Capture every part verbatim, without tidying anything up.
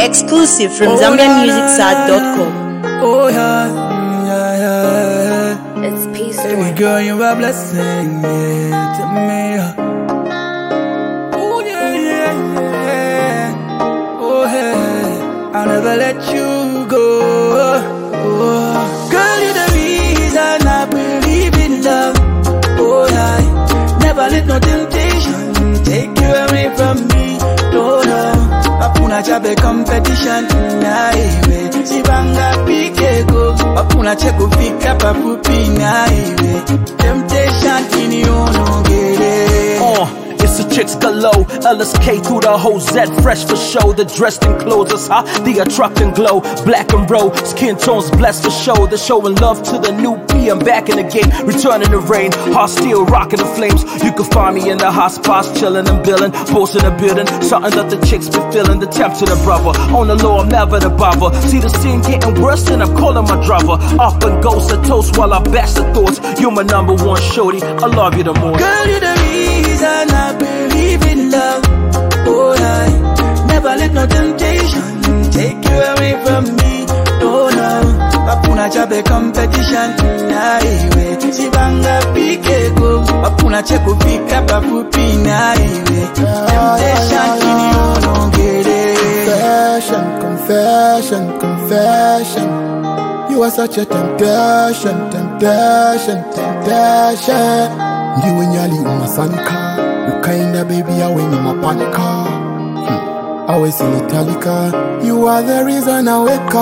Exclusive from Zambia Music Site dot com. Oh yeah, yeah, yeah. It's peace. Baby girl, you're a blessing, yeah, to me. Oh yeah, yeah, yeah. Oh yeah, I'll never let you go. Oh. Girl, you're the reason I believe in love. Oh yeah, never let no temptation take you away from me. No, no. Apuna chabe competition na iwe Sibanga pike go Apuna cheko fika papupi na iwe Temptation kini ono gere uh. It's a chicks galore, L S K through the whole Z, fresh for show. The dressed in clothes is hot, the attracting glow. Black and roll, skin tones blessed for show. They're showing love to the new P. I'm back in the game, returning the rain. Heart still rocking the flames. You can find me in the hot spots, chilling and billing, posting a building. Something that the chicks be feeling. The temp to the brother. On the low, I'm never the bother. See the scene getting worse, and I'm calling my driver. Up and ghost a toast while I bash the thoughts. You're my number one shorty. I love you the most. Girl, you're the reason I believe in love. Oh yeah, never let no temptation take you away from me. No, no. Apuna chabe competition na iwe Sibanga pike go Apuna cheko fika papupi na iwe Temptation kini ono gere. Confession, confession, confession. You are such a temptation, temptation, temptation. You and Yali umasanika. You kinda baby I win in my panica. hmm. Always in Italica. You are the reason I wake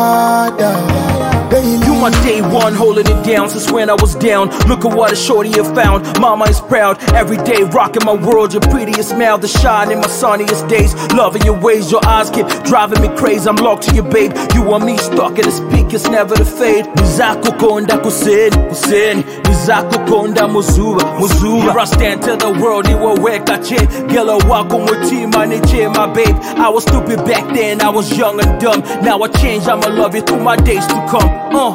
up. You my day one, holding it down since when I was down. Look at what a shorty you found. Mama is proud, every day rocking my world. Your prettiest smile, the shine in my sunniest days. Loving your ways, your eyes keep driving me crazy. I'm locked to you, babe. You and me stuck in the speakers, never to fade. Nizako konda kuseni, kuseni. Nizako konda muzuba, muzuba. Here I stand to the world, you will wake a chick. Gela wako mutima niche, my babe. I was stupid back then, I was young and dumb. Now I change, I'ma love you through my days to come. Uh.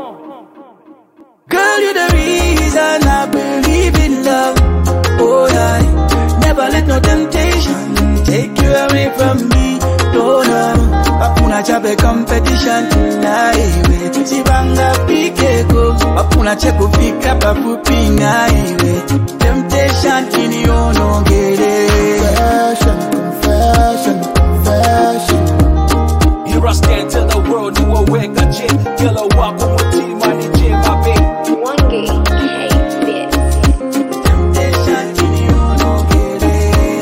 Girl, you're the reason I believe in love. Oh yeah, never let no temptation take you away from me. No, no. Apuna chabe competition na iwe Sibanga pike go Apuna cheko fika papupi na iwe Temptation kini ono gere. Confession, confession, confession. Here I stand to the world, you will wake a chick. Yellow walk on my team, my DJ, my babe. One game, hey, bitch. Temptation kini ono gere.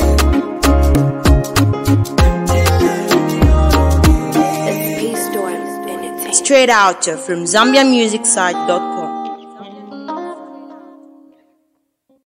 Temptation kini ono gere. It's peace door. Straight out from Zambia Music Site dot com.